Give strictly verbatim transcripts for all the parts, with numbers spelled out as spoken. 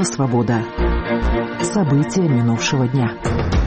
«Свобода». События минувшего дня.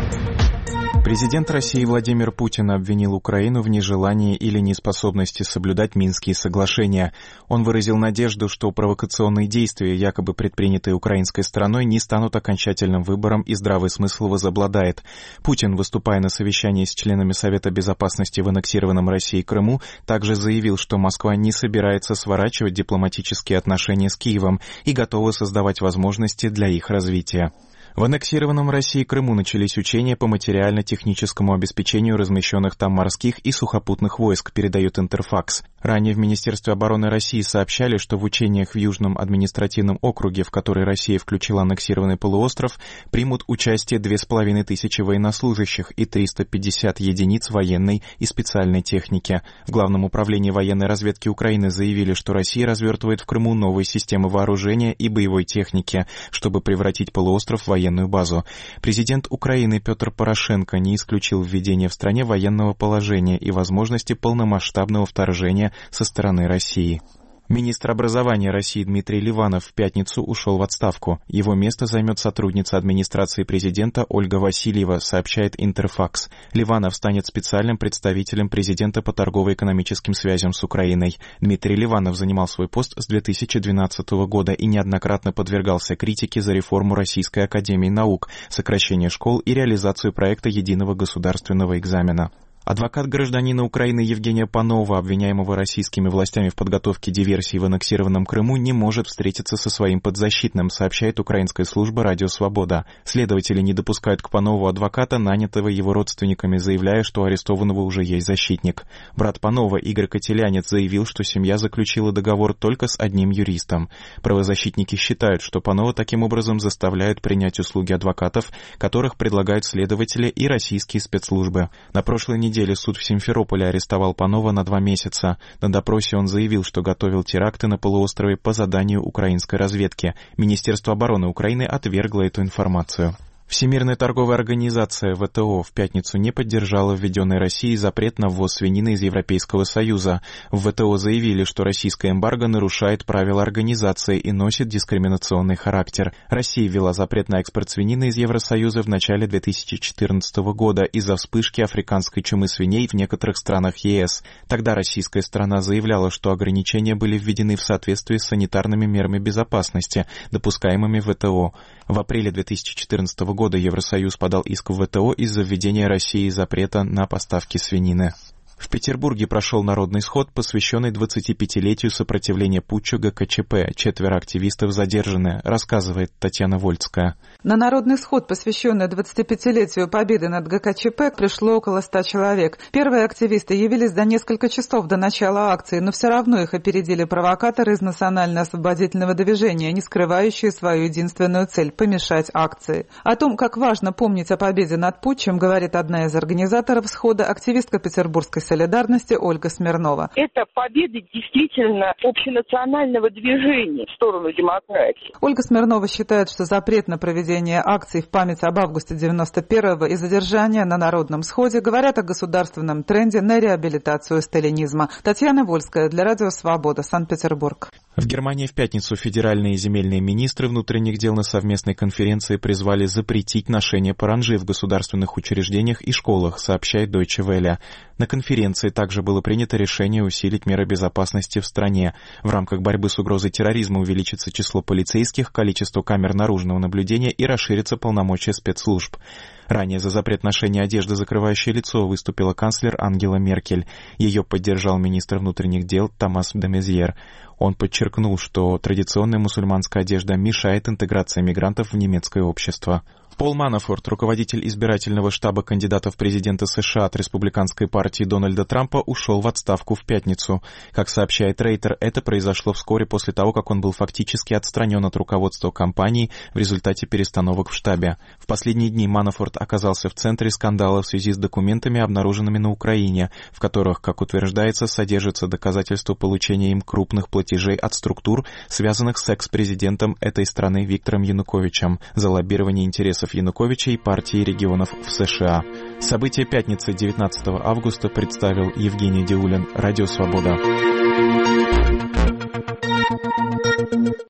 Президент России Владимир Путин обвинил Украину в нежелании или неспособности соблюдать Минские соглашения. Он выразил надежду, что провокационные действия, якобы предпринятые украинской стороной, не станут окончательным выбором и здравый смысл возобладает. Путин, выступая на совещании с членами Совета Безопасности в аннексированном Россией Крыму, также заявил, что Москва не собирается сворачивать дипломатические отношения с Киевом и готова создавать возможности для их развития. В аннексированном Россией Крыму начались учения по материально-техническому обеспечению размещенных там морских и сухопутных войск, передает Интерфакс. Ранее в Министерстве обороны России сообщали, что в учениях в Южном административном округе, в который Россия включила аннексированный полуостров, примут участие две с половиной тысячи военнослужащих и триста пятьдесят единиц военной и специальной техники. В Главном управлении военной разведки Украины заявили, что Россия развертывает в Крыму новые системы вооружения и боевой техники, чтобы превратить полуостров в военную базу. Президент Украины Петр Порошенко не исключил введение в стране военного положения и возможности полномасштабного вторжения со стороны России. Министр образования России Дмитрий Ливанов в пятницу ушел в отставку. Его место займет сотрудница администрации президента Ольга Васильева, сообщает Интерфакс. Ливанов станет специальным представителем президента по торгово-экономическим связям с Украиной. Дмитрий Ливанов занимал свой пост с две тысячи двенадцатого года и неоднократно подвергался критике за реформу Российской академии наук, сокращение школ и реализацию проекта единого государственного экзамена. Адвокат гражданина Украины Евгения Панова, обвиняемого российскими властями в подготовке диверсии в аннексированном Крыму, не может встретиться со своим подзащитным, сообщает украинская служба «Радио Свобода». Следователи не допускают к Панову адвоката, нанятого его родственниками, заявляя, что у арестованного уже есть защитник. Брат Панова, Игорь Котелянец, заявил, что семья заключила договор только с одним юристом. Правозащитники считают, что Панова таким образом заставляют принять услуги адвокатов, которых предлагают следователи и российские спецслужбы. На прошлой неделе суд в Симферополе арестовал Панова на два месяца. На допросе он заявил, что готовил теракты на полуострове по заданию украинской разведки. Министерство обороны Украины отвергло эту информацию. Всемирная торговая организация вэ тэ о в пятницу не поддержала введенный Россией запрет на ввоз свинины из Европейского Союза. В вэ тэ о заявили, что российское эмбарго нарушает правила организации и носит дискриминационный характер. Россия ввела запрет на экспорт свинины из Евросоюза в начале две тысячи четырнадцатого года из-за вспышки африканской чумы свиней в некоторых странах е эс. Тогда российская сторона заявляла, что ограничения были введены в соответствии с санитарными мерами безопасности, допускаемыми в вэ тэ о. В апреле две тысячи четырнадцатого года Евросоюз подал иск в вэ тэ о из-за введения России запрета на поставки свинины. В Петербурге прошел народный сход, посвященный двадцатипятилетию сопротивления путчу гэ ка че пэ. Четверо активистов задержаны, рассказывает Татьяна Вольцкая. На народный сход, посвященный двадцатипятилетию победы над гэ ка че пэ, пришло около ста человек. Первые активисты явились за несколько часов до начала акции, но все равно их опередили провокаторы из национально-освободительного движения, не скрывающие свою единственную цель – помешать акции. О том, как важно помнить о победе над путчем, говорит одна из организаторов схода, активистка петербургской солидарности Ольга Смирнова. Это победа действительно общенационального движения в сторону демократии. Ольга Смирнова считает, что запрет на проведение акций в память об августе девяносто первого и задержание на народном сходе говорят о государственном тренде на реабилитацию сталинизма. Татьяна Вольская для Радио Свобода, Санкт-Петербург. В Германии в пятницу федеральные и земельные министры внутренних дел на совместной конференции призвали запретить ношение паранджи в государственных учреждениях и школах, сообщает Deutsche Welle. На конференции также было принято решение усилить меры безопасности в стране. В рамках борьбы с угрозой терроризма увеличится число полицейских, количество камер наружного наблюдения и расширятся полномочия спецслужб. Ранее за запрет ношения одежды, закрывающей лицо, выступила канцлер Ангела Меркель. Ее поддержал министр внутренних дел Томас де Мезьер. Он подчеркнул, что традиционная мусульманская одежда мешает интеграции мигрантов в немецкое общество. Пол Манафорт, руководитель избирательного штаба кандидата в президенты США от республиканской партии Дональда Трампа, ушел в отставку в пятницу. Как сообщает Рейтер, это произошло вскоре после того, как он был фактически отстранен от руководства компании в результате перестановок в штабе. В последние дни Манафорт оказался в центре скандала в связи с документами, обнаруженными на Украине, в которых, как утверждается, содержатся доказательства получения им крупных платежей от структур, связанных с экс-президентом этой страны Виктором Януковичем, за лоббирование интересов Януковича и партии регионов в США. События пятницы девятнадцатого августа представил Евгений Диулин, Радио Свобода.